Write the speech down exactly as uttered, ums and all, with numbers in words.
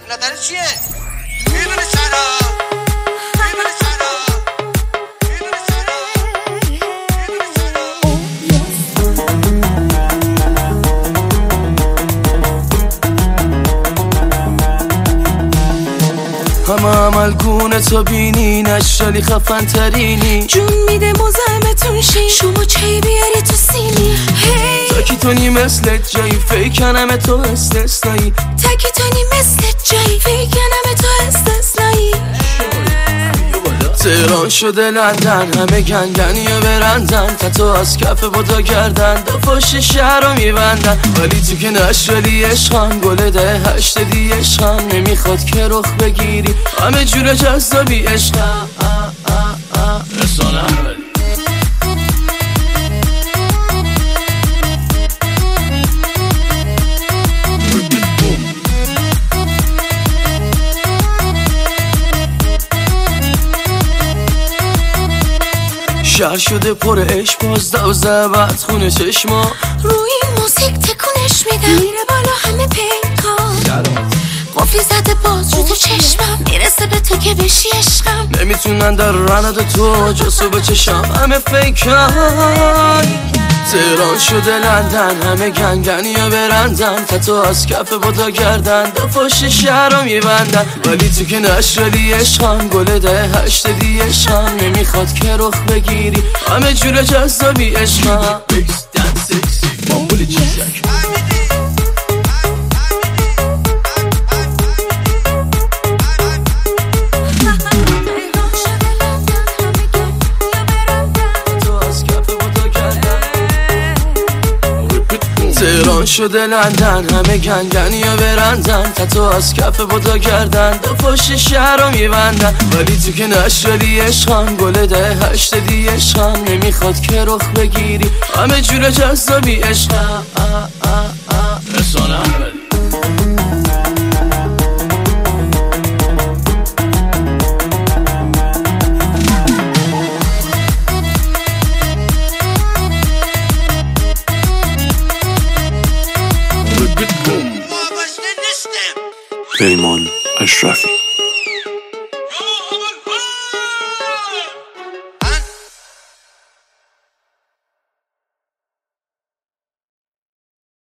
نظر چیه؟ میدونی چرا؟ میدونی چرا؟ میدونی چرا؟ همه عمل گونه تو بینی نشالی خفن ترینی جون میده مزاحمتون شی شما چی بیاری تو سینی هی تاکی تونی مثل جایی فیکنم تو استثنایی تاکی تونی مثل جایی فیکنم تو استثنایی تهران شده لندن همه گنگنی و برندن تتو از کف بودا گردن دو پشت شهر رو میبندن ولی تو که نشالی عشقم گل ده هشت دی عشقم نمیخواد که رخ بگیری همه جور جذابی عشقم رسانم شهر شده پر عشق باز دوزه بعد خونه چشما روی این موسیقی تکونش میدم میره بالا همه پیکار قفلی زده باز رو تو چشمم میرسه به تو که بشی عشقم نمیتونن در رند تو جسو بچشم همه فیکای تهران شده لندن همه گنگنی و برندن تتو از کف بودا گردن دو پشت شهر رو میبندن ولی تو که نشالی عشقم گل ده هشت دی عشقم نمیخواد که رخ بگیری همه جور جذابی عشقم تهران شده لندن همه گنگنی و برندن تتو از کف بودا گردن دو پشت شهر رو میبندن ولی تو که نشالی عشقم گل ده هشت دی عشقم نمیخواد که رخ بگیری همه جور جذابی عشقم رسانم پیمان اشرفی